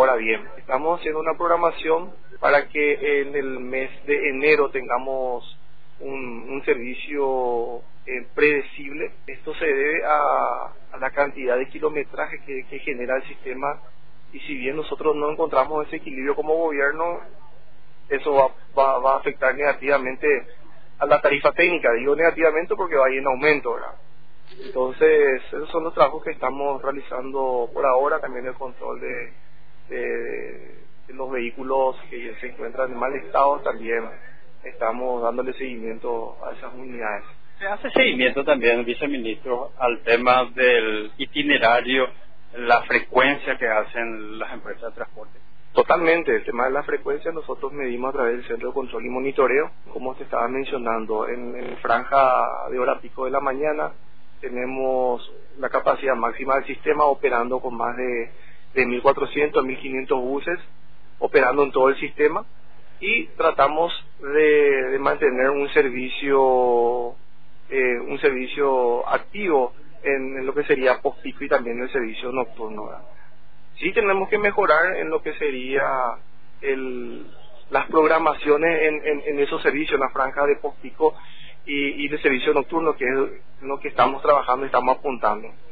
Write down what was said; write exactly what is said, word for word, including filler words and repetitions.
ahora bien, estamos haciendo una programación para que en el mes de enero tengamos un, un servicio eh, predecible. Esto se debe a, a la cantidad de kilometraje que, que genera el sistema, y si bien nosotros no encontramos ese equilibrio como gobierno, eso va, va, va a afectar negativamente a la tarifa técnica. Digo negativamente porque va a ir en aumento, ¿verdad? Entonces, esos son los trabajos que estamos realizando por ahora. También el control de, de, de los vehículos que se encuentran en mal estado, también estamos dándole seguimiento a esas unidades. ¿Se hace seguimiento también, viceministro, al tema del itinerario, la frecuencia que hacen las empresas de transporte? Totalmente, el tema de la frecuencia nosotros medimos a través del Centro de Control y Monitoreo, como te estaba mencionando, en, en franja de hora pico de la mañana tenemos la capacidad máxima del sistema operando con más de, de mil cuatrocientos, mil quinientos buses operando en todo el sistema, y tratamos de, de mantener un servicio eh, un servicio activo en, en lo que sería post-pico y también el servicio nocturno, ¿verdad? Sí tenemos que mejorar en lo que sería el, las programaciones en, en, en esos servicios, en la franja de post-pico y, y de servicio nocturno, que es lo que estamos trabajando y estamos apuntando.